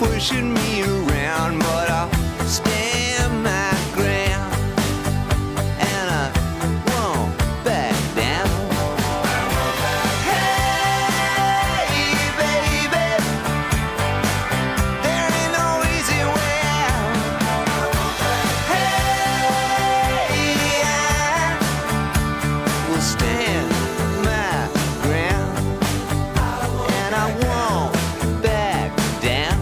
pushing me around, but I'll stand my ground and I won't back down. Hey, baby, there ain't no easy way out. Hey, I will stand my ground and I won't back down.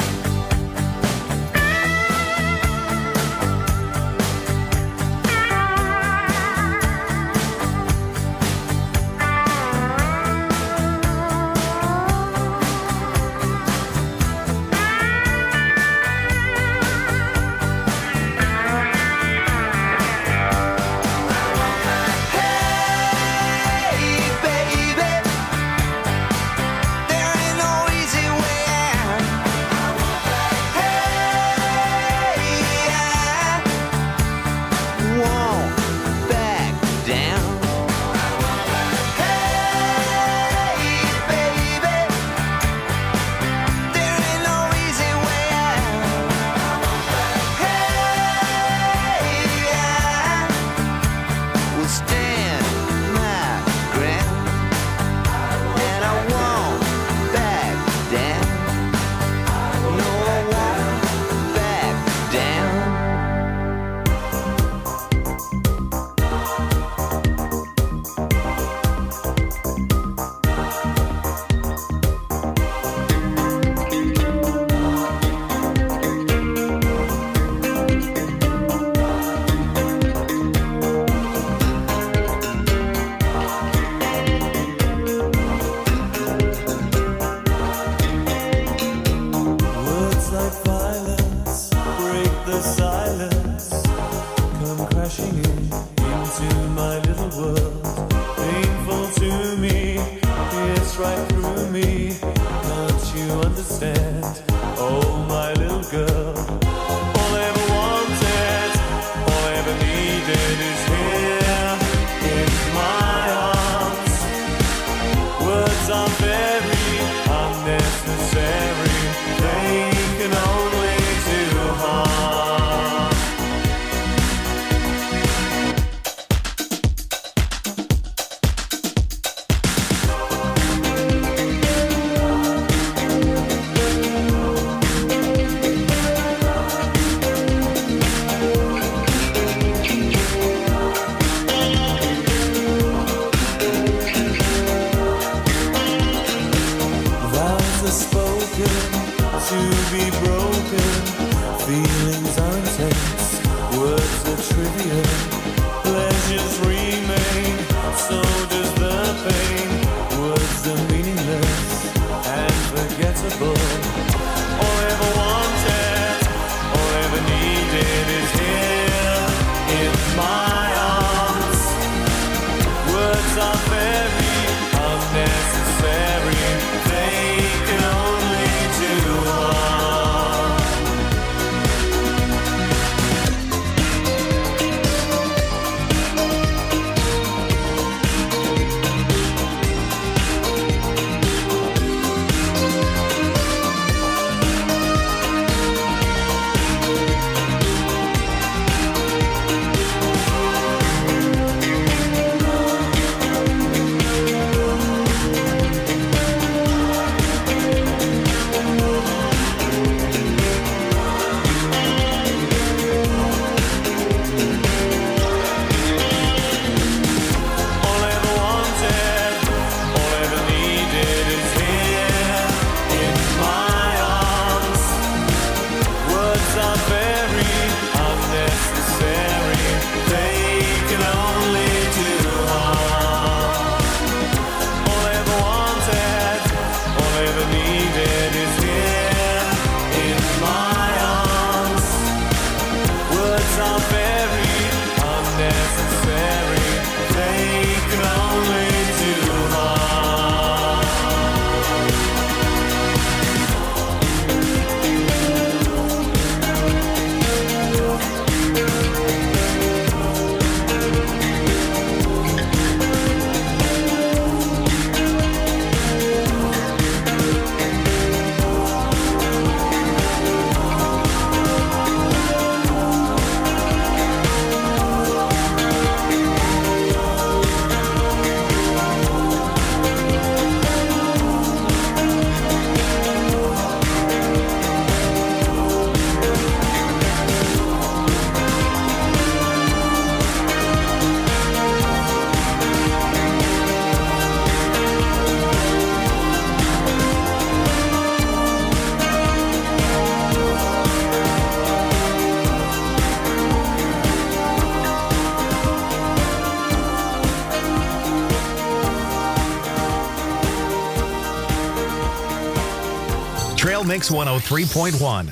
Hey, baby, there ain't no easy way out. Hey, I won't back down. Hey, baby, there ain't no easy way out. Hey, I will stand my ground and I won't back down. No, I won't back down. Words like violence break the silence, come crashing into my little world. Painful to me, it's right through me. Can't you understand? Oh, my little girl. All I ever wanted, all I ever needed is here in my arms. Words are very unnecessary. They can only do harm. Vows are spoken to be broken. Feelings are intense, words are trivial. Pleasures remain, so does the pain. Words are meaningless and forgettable. All I ever wanted, all I ever needed is here in my arms. Words are very unnecessary. They can only do harm. Mix 103.1.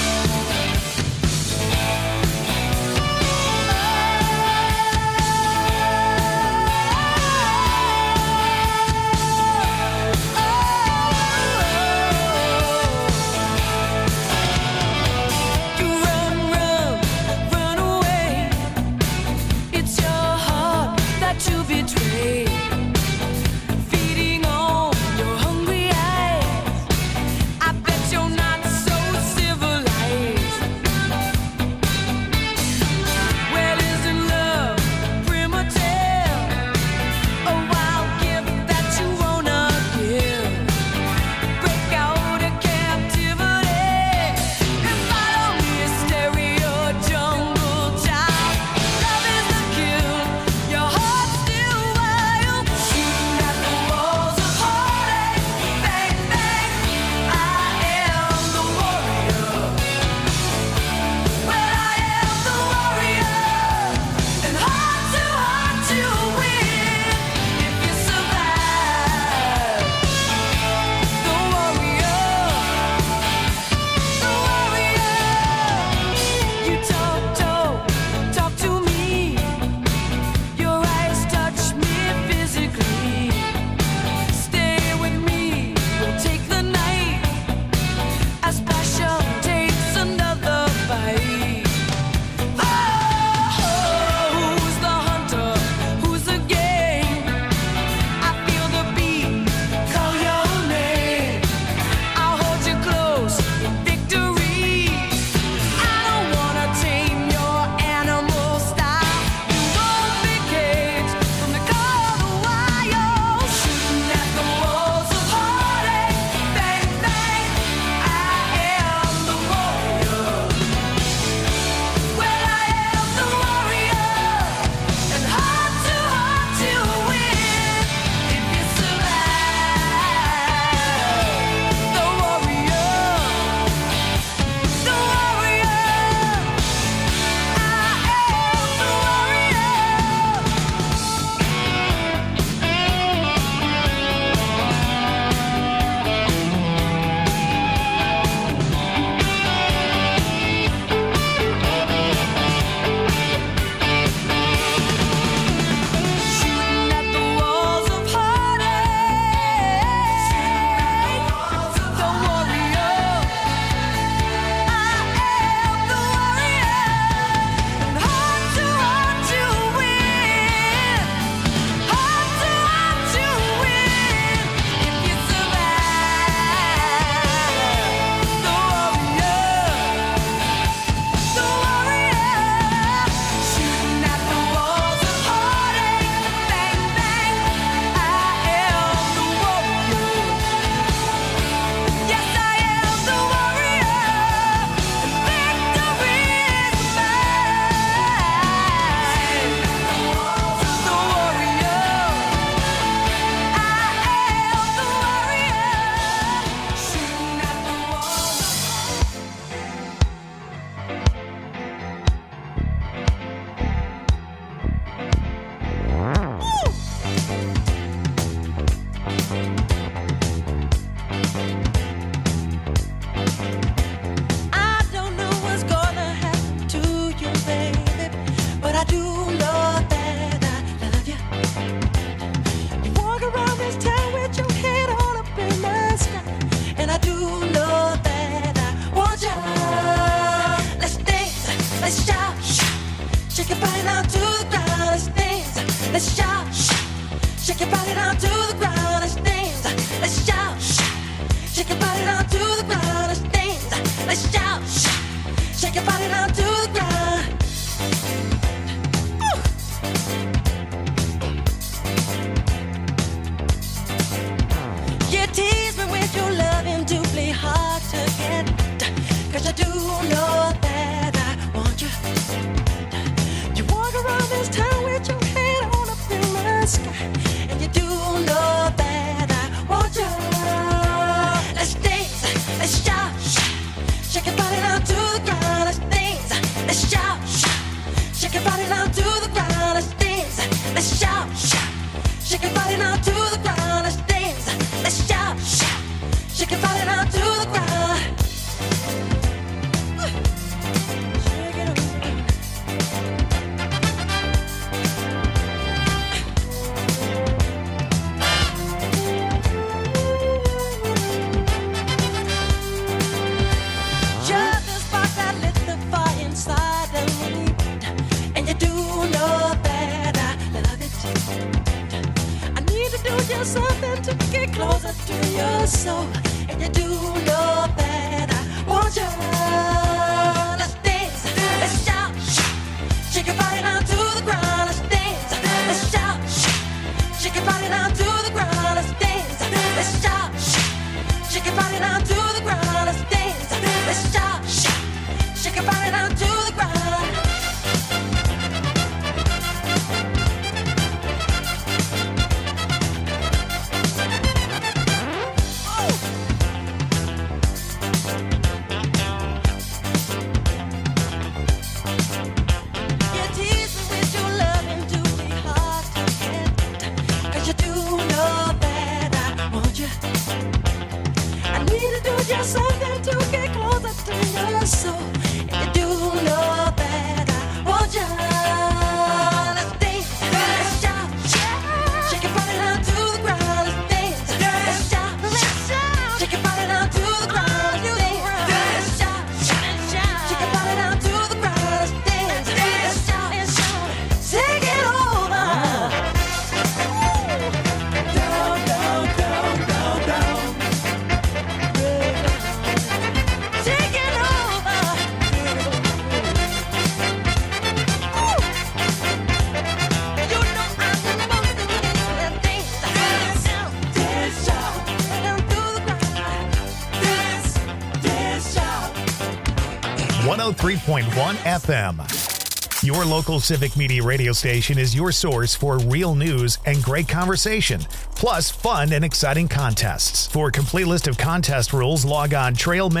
Let's shout, shake your body down to the ground. Let's dance. Let's shout, shake your body down to the ground. Let's dance. Let's shout, shake your body down to the ground. You tease me with your loving, doubly hard to get. 'Cause I do know that I want you. You walk around this town with your head on up in the sky, and you do closer to your soul. And you do know that I want you. Let's dance, let's shout, shake your body down to the ground. Let's dance, let's shout, shake your body down to the ground. Let's dance, let's shout, shake your body down to the ground. Let's dance, let's shout, shake your body down to the ground. Something to get closer to your soul. And you do know that I want you. Let's dance, let's shout, shake your body down to the ground. Let's dance, let's shout, shake your body down to the ground. Let's dance, let's shout, shake your body down to the ground. Let's dance, let's shout, take it over. Down, down, down, down, down. Oh 103.1 FM. Your local Civic Media radio station is your source for real news and great conversation, plus fun and exciting contests. For a complete list of contest rules, log on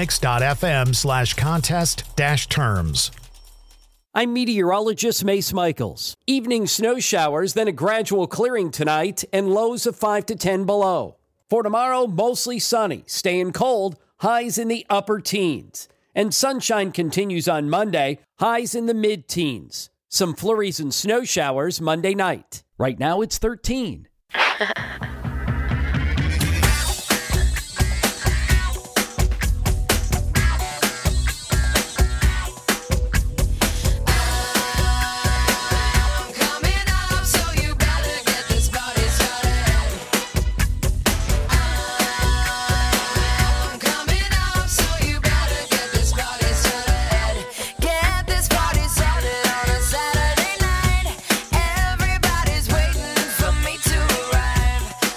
trailmix.fm/contest-terms. I'm meteorologist Mace Michaels. Evening snow showers, then a gradual clearing tonight, and lows of 5 to 10 below. For tomorrow, mostly sunny, staying cold, highs in the upper teens. And sunshine continues on Monday, highs in the mid-teens. Some flurries and snow showers Monday night. Right now it's 13. Everybody's waiting for me to arrive.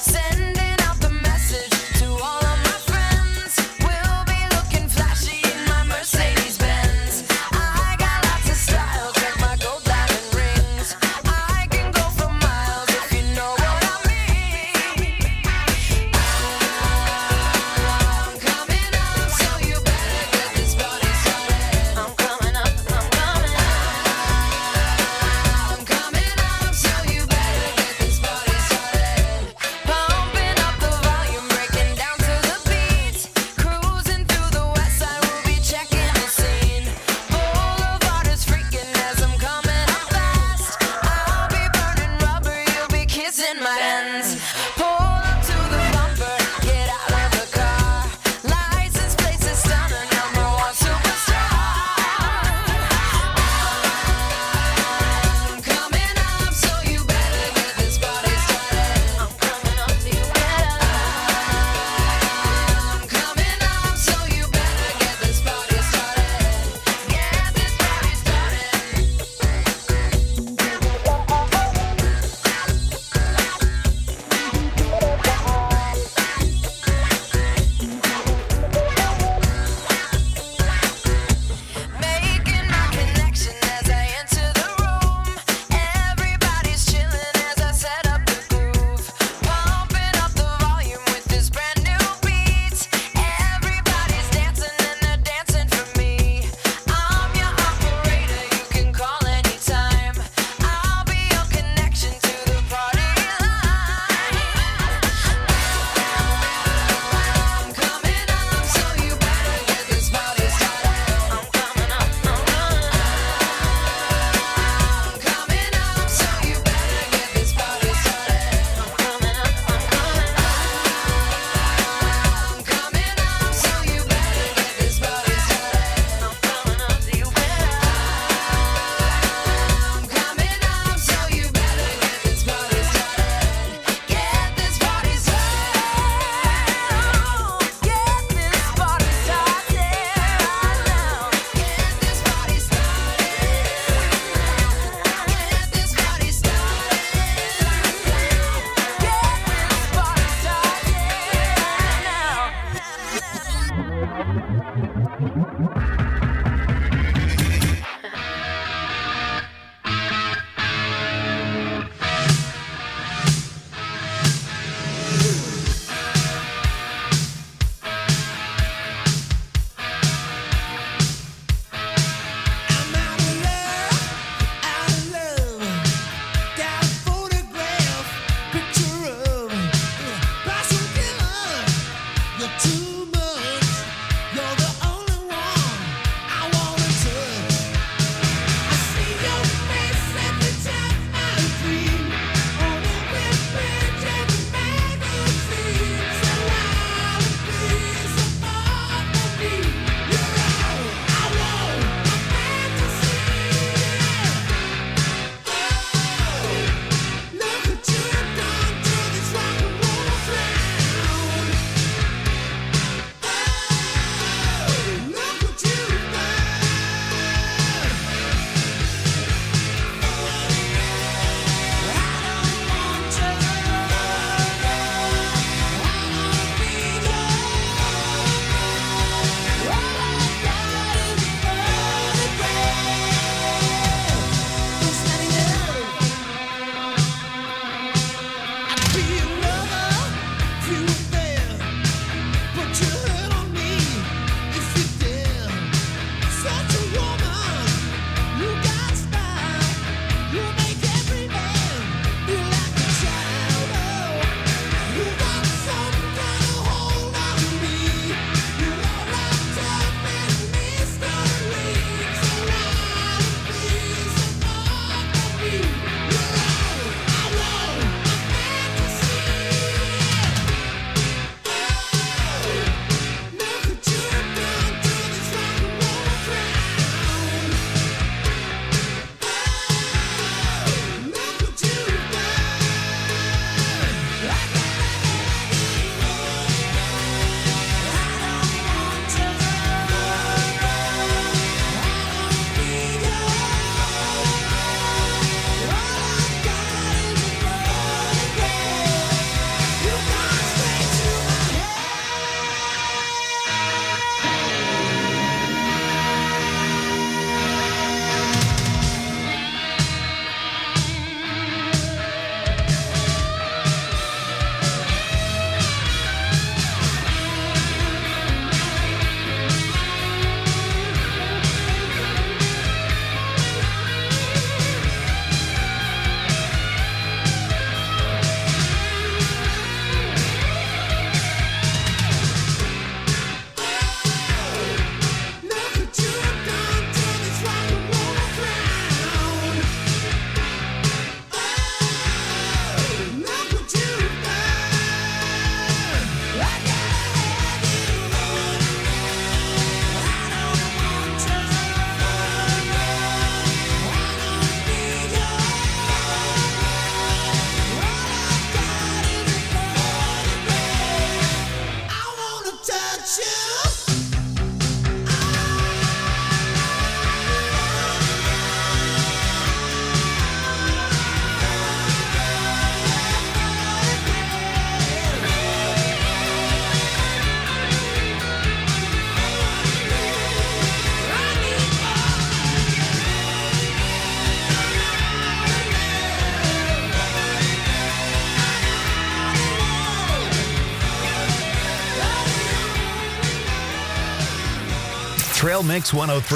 Trail Mix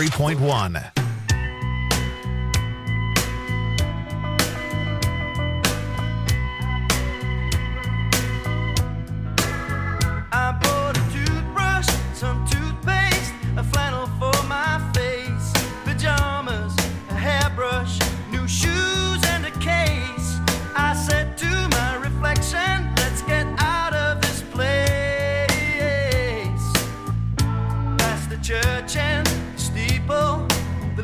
103.1. I bought a toothbrush, some toothpaste, a flannel for my face, pajamas, a hairbrush, new shoes and a case. I said to my reflection, let's get out of this place. Past the church and steeple, the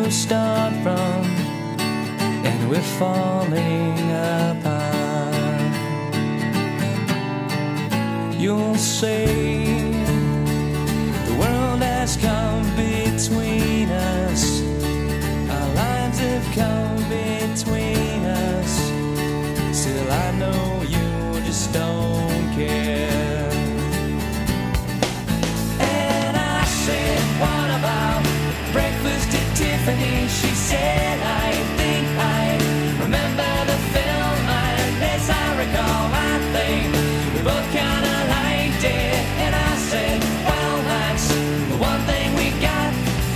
to start from, and we're falling apart. You'll say the world has come between us, our lives have come between us. Still I know you just don't care. And I said, what about breakfast at Tiffany? She said, I think I remember the film, and as I recall, I think we both kinda liked it. And I said, well, that's the one thing we got.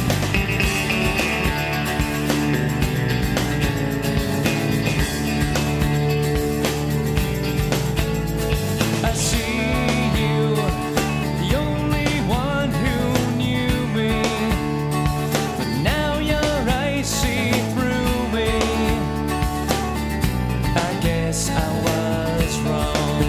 I see you, the only one who knew me, but now your eyes see through me. I guess I was wrong.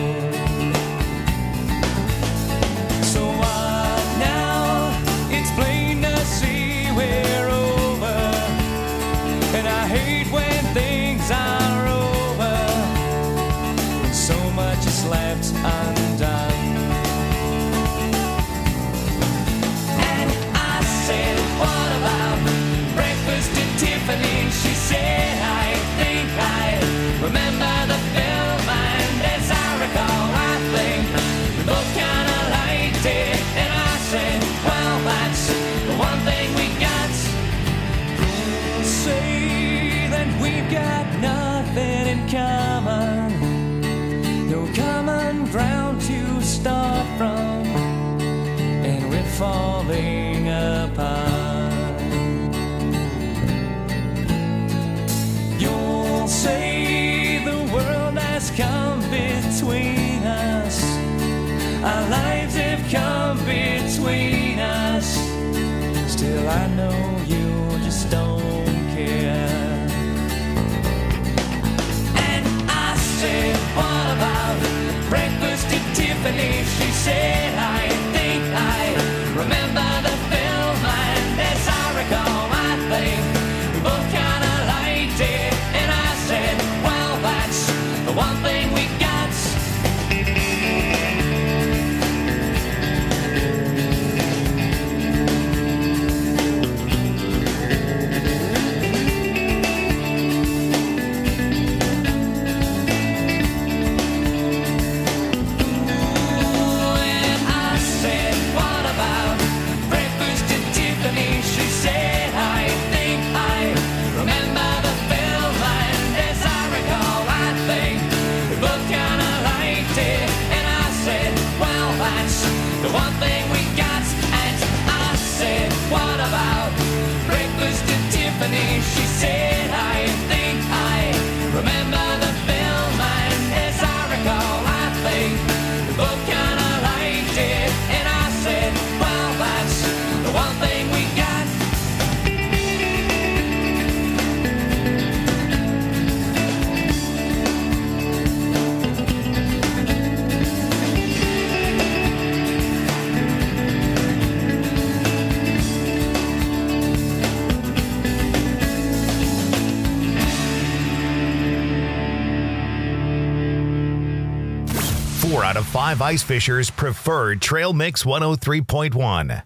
So what now? It's plain to see we're over, and I hate when things are over, when so much is left undone. And I said, what about breakfast at Tiffany? She said, I think I remember the film, and as I recall, I think we both kinda liked it. And I said, well, that's the one thing we got. Say that we've got nothing in common, no common ground to start from, and we're falling apart. You'll say the world has come between us, our lives have come between us. Still I know you just don't care. And I said, what about breakfast at Tiffany? She said, I think I remember the film, and as I recall, I think we both kinda liked it. And I said, well, that's the one thing we got. And I said, what about breakfast at Tiffany? She said, I think I remember the film, and as I recall, I think we both kinda liked it. And I said, well, that's the one thing we got. And I said, what about breakfast at Tiffany? She said, I think I remember the film, and as I recall, I think we both kinda liked it. And I said, well, that's the one thing we got. Four out of 5 ice fishers preferred Trail Mix 103.1.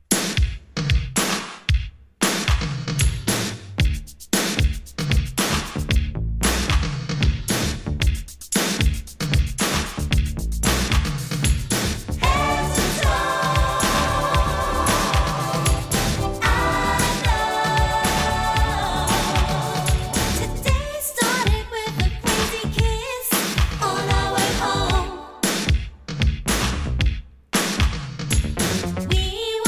Today started with a crazy kiss on our way home. We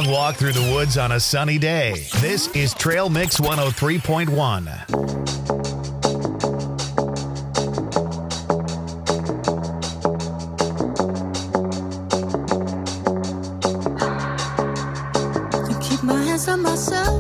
long walk through the woods on a sunny day. This is Trail Mix 103.1. My hands on myself.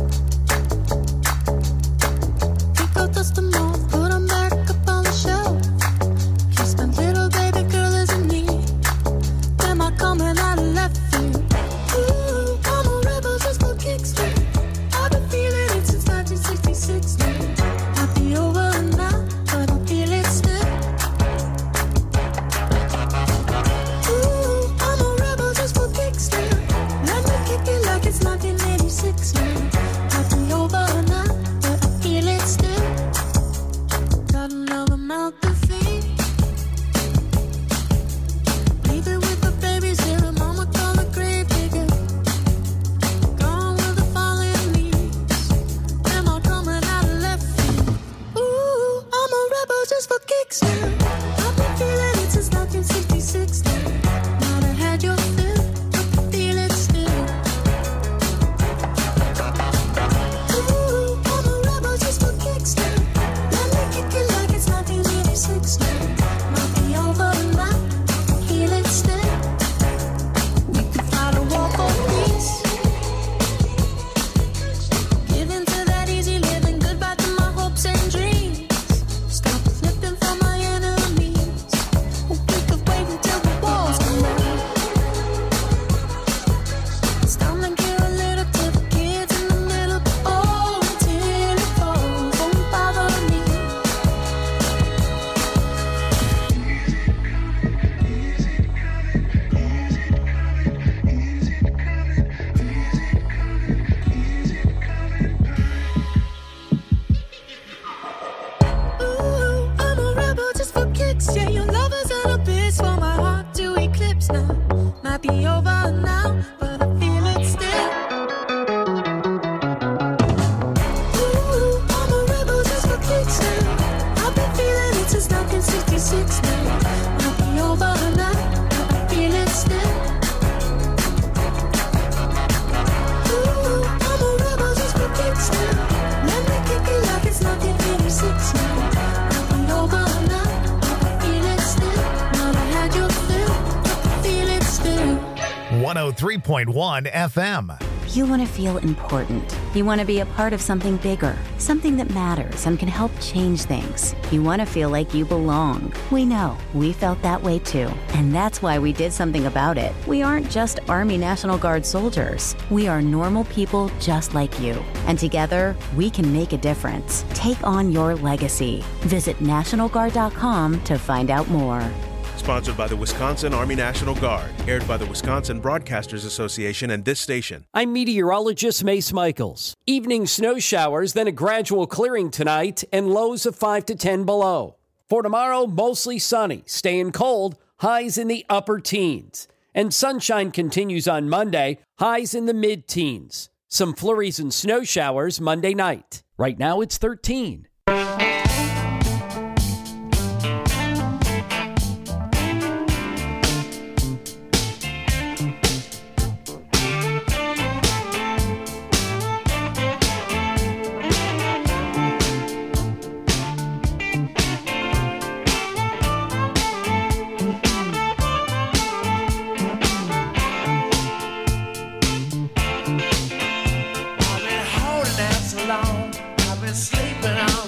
Pick up dust them off, put them back up on the shelf. Kiss my little baby girl isn't me. Am I coming out of left field? Ooh, I'm a rebel just for kicks. I've been feeling it since 1966 now. Might be over now, but I feel it still. Ooh, I'm a rebel just for kicks now. Let me kick it like it's 1986 now. Might be over now, but I feel it still. Got another mouth to feed. Leaving with the babies here, and mama call the grave digger. Gone with the falling leaves. Am I coming out of left field? Ooh, I'm a rebel just for kicks now. I've been feeling it since 1966 now. Might have had your fill, but I feel it still. Ooh, I'm a rebel just for kicks now. Let me kick it like it's 1986 now. Might be over now, feel it still. We could fight a war for peace. Give in to that easy living, goodbye to my hopes and dreams. Stop flipping for my enemies. We could wait until the walls come down. It's time to give a little to the kids in the middle. Oh, until it falls, won't bother me. Ooh, I'm a rebel just for kicks. Yeah, your lovers and a bitch for my heart to eclipse now. Might be over now, but I feel it still. Ooh, I'm a rebel just for kicks now. I've been feeling it since 1966 now. Might be over now, but I feel it still. Ooh, I'm a rebel just for kicks now. Let me kick it like it's 1986 now. Might be over now, but I feel it still. Might have had your fill, but I feel it still. 103.1 FM. You want to feel important. You want to be a part of something bigger, something that matters and can help change things. You want to feel like you belong. We know. We felt that way too. And that's why we did something about it. We aren't just Army National Guard soldiers. We are normal people just like you. And together, we can make a difference. Take on your legacy. Visit NationalGuard.com to find out more. Sponsored by the Wisconsin Army National Guard. Aired by the Wisconsin Broadcasters Association and this station. I'm meteorologist Mace Michaels. Evening snow showers, then a gradual clearing tonight, and lows of 5 to 10 below. For tomorrow, mostly sunny, staying cold, highs in the upper teens. And sunshine continues on Monday, highs in the mid-teens. Some flurries and snow showers Monday night. Right now it's 13. I've been holding out so long. I've been sleeping on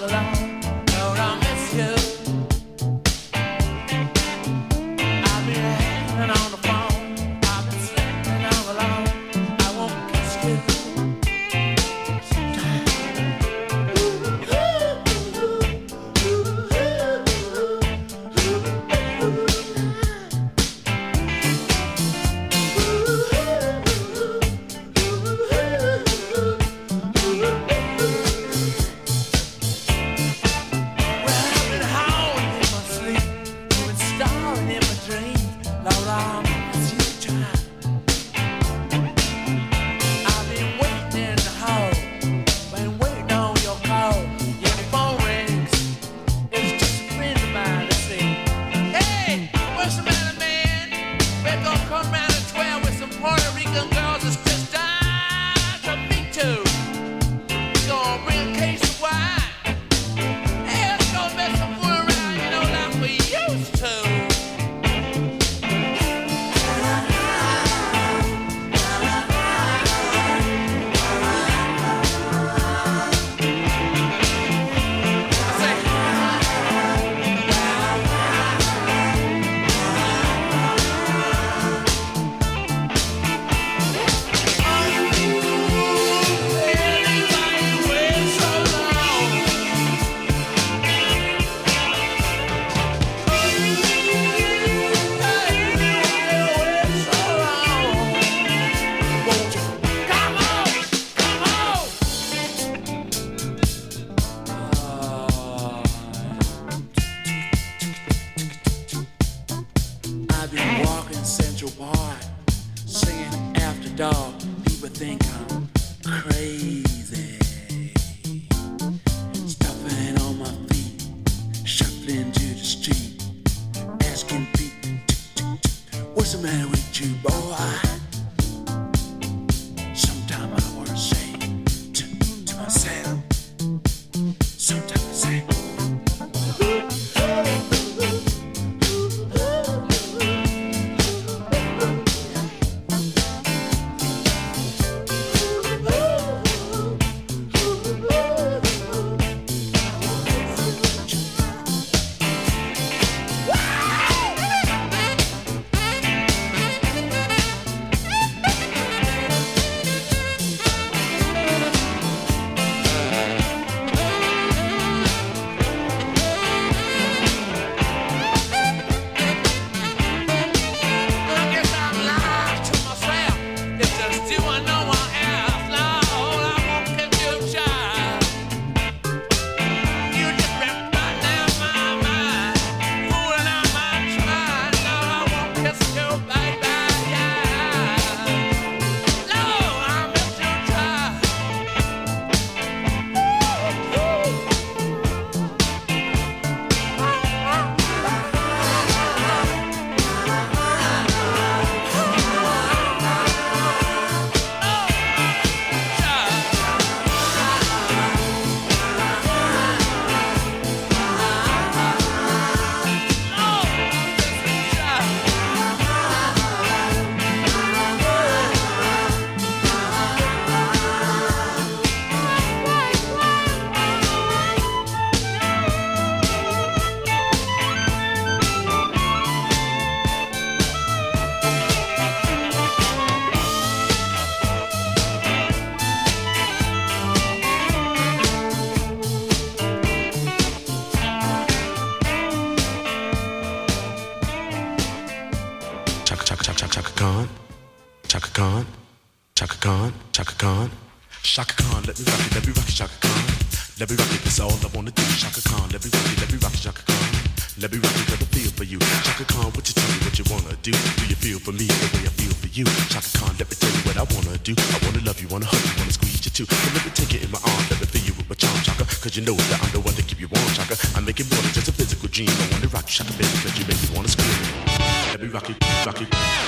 Khan, Chaka Khan, Chaka Khan. Shaka Khan, let me rock it, Shaka Khan. Let me rock it, that's all I wanna do. Shaka Khan, let me rock it, Shaka Khan. Let me rock it, got a feel for you. Shaka Khan, what you tell me what you wanna do? Do you feel for me the way I feel for you? Shaka Khan, let me tell you what I wanna do. I wanna love you, wanna hug you, wanna squeeze you too. So let me take it in my arms, let me feel you with my charm, Shaka. Cause you know that I'm the one to keep you warm, Shaka. I make it more than just a physical dream. I wanna rock you, Shaka, baby, cause you make me wanna scream. Let me rock it, rock it.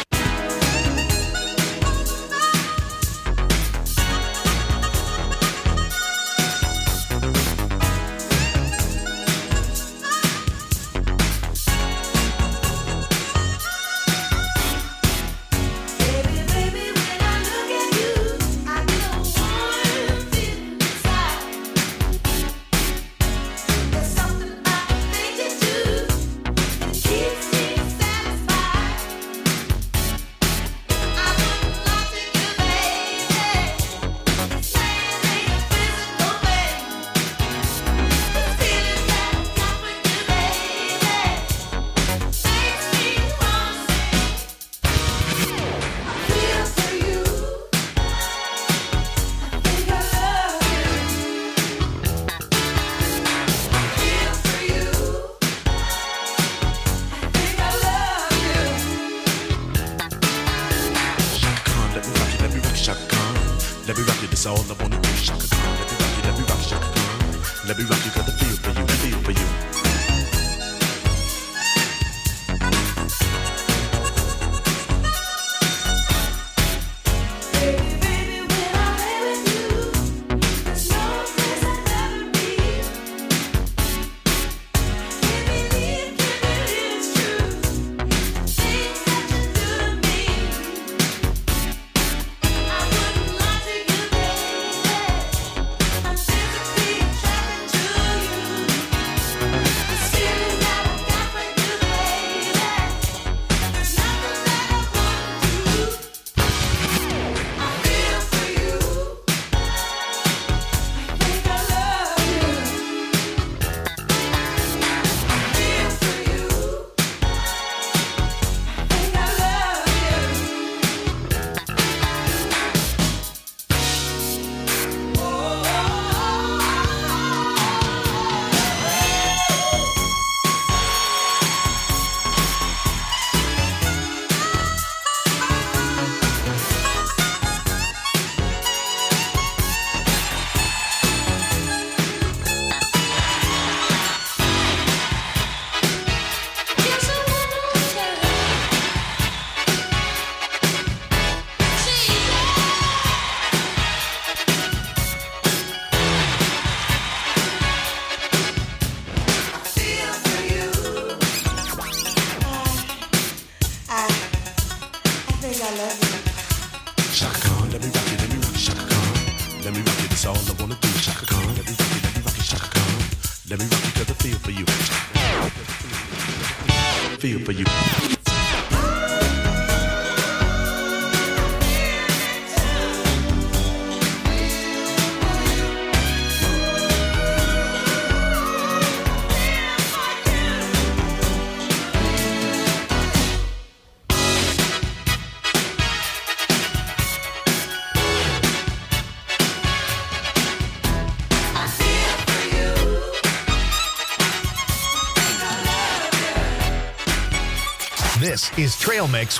This is Trail Mix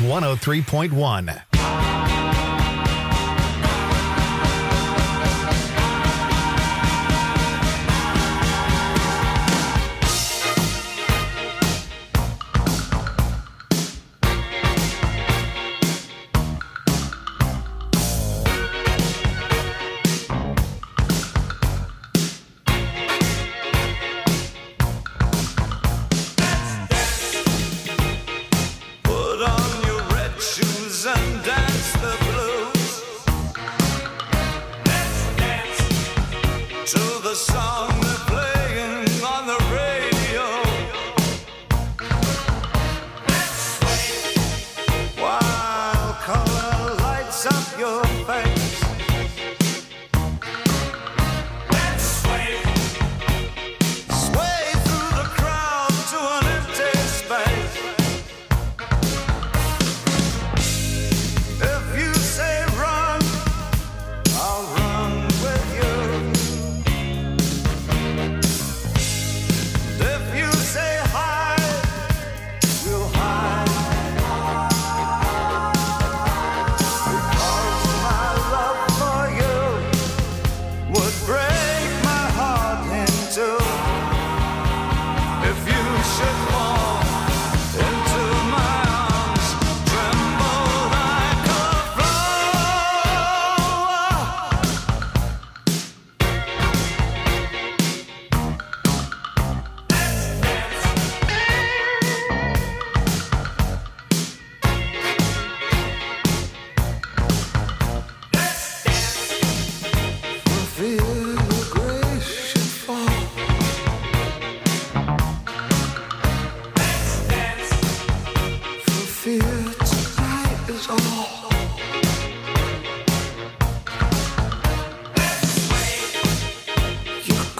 103.1. Put on your red shoes and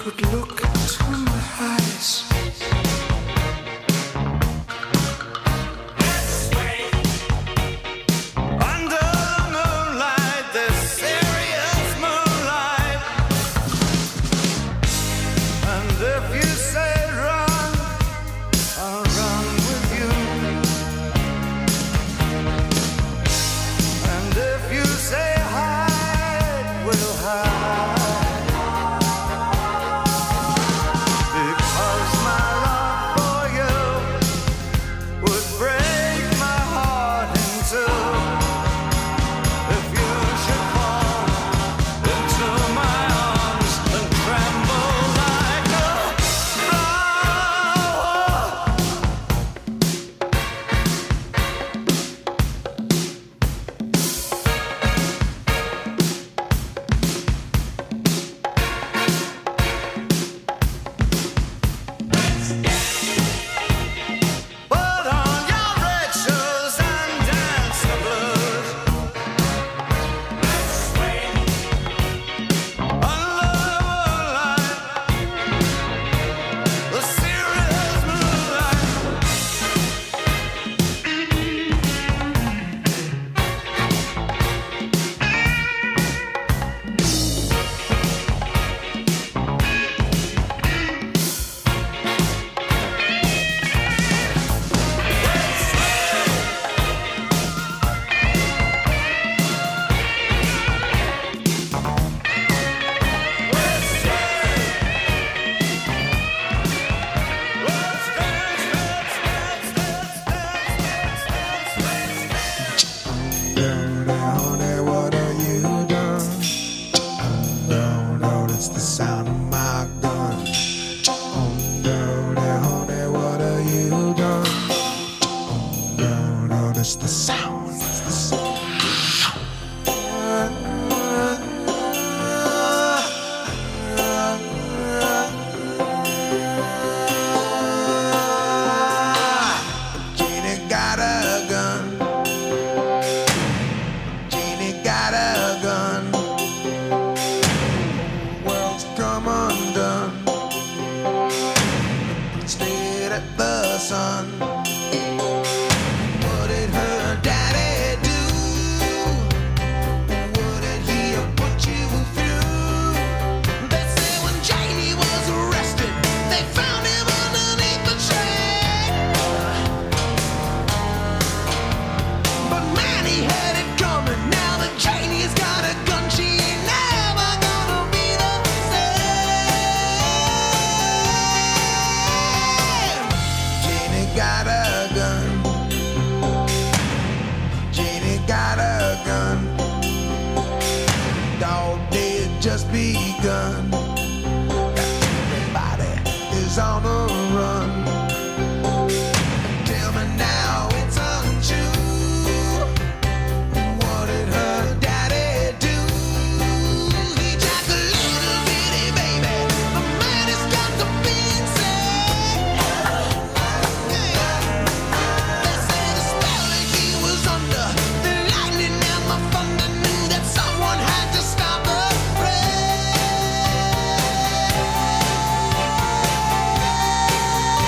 could look into my eyes. Under the moonlight, this serious moonlight. And if you say run, I'll run with you. And if you say hide, we'll hide. Because my love for you would break my heart in two. If you should fall into my arms and tremble like a Put on your red shoes and dance the blues. Under the moonlight, the serious moonlight. Honey, what have you done? No, no, it's the sound of my gun. Honey, what have you done? No, no, it's the sound. It's the sound. Jeannie got a gun. Jeannie got a gun. World's come undone. Stayed at the sun. What did her daddy do? What did he put you through? They say when Janie was arrested, they found him underneath the tree. But man, he had it coming. Now that Janie's got a gun, she ain't never gonna be the same. Janie got a gun. Janie got a gun. Dog day had just begun. Everybody is on the run. Tell me now it's untrue. What did her daddy do? He jacked a little bitty baby. The man has got the big say. They say the spell that he was under, the lightning and the thunder knew that someone had to stop the rain.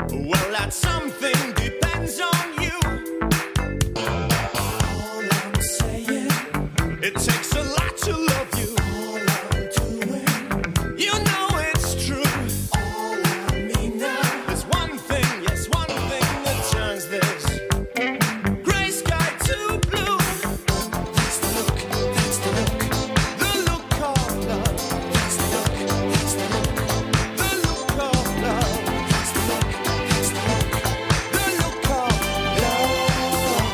Well, that something depends on you. All I'm saying, it takes a lot to love you. All I'm doing, you know it's true. All I mean now, there's one thing, yes, one thing that turns this gray sky to blue. That's the look, that's the look, the look of love. That's the look, that's the look, the look of love. That's the look, that's the look, the look of love.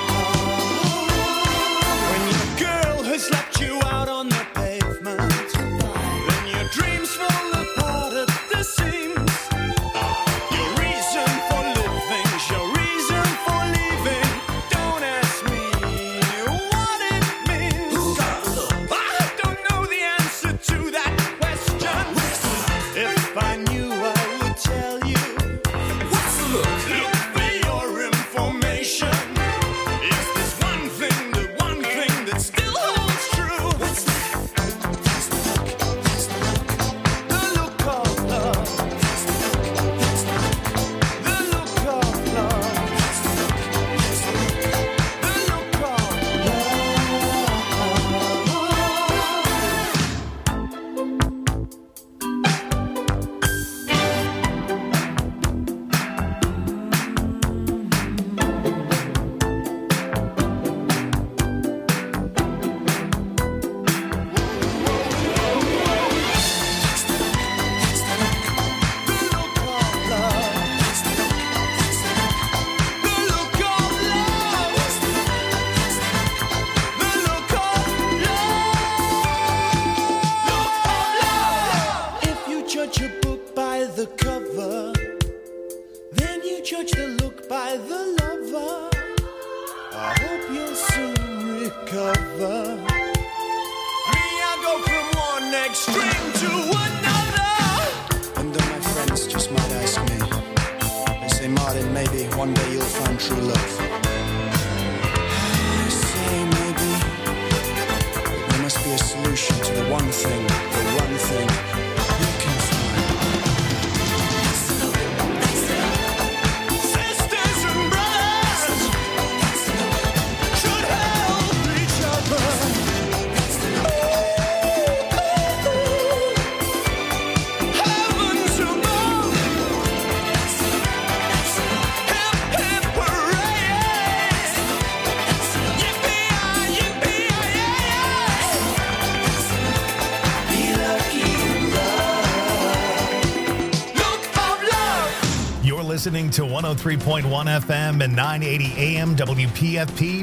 When your girl has left you out on the pavement, then your dreams fall apart at the seams. Your reason for living, your reason for leaving. Don't ask me what it means. I don't know the answer to that question. If I knew, I would tell you. What's the look? Look for your information. Is this one thing, the one thing that still holds true? What's that? That's the look, that's the look, the look of love. That's the look, that's the look, the look of love. That's the look, that's the look, the look of If you judge a book by the cover, then you judge the look by the lover. I hope you'll soon recover. Me, I go from one extreme to another. And then my friends just might ask me, they say, Martin, maybe one day you'll find true love. I say maybe, but there must be a solution to the one thing you can find. Sisters and brothers should help each other. Heavens above, hip hip hooray! Yippee-yi, yippee-yi-yi! Be lucky in love. Look of love. You're listening to 103.1 FM and 980 AM WPFP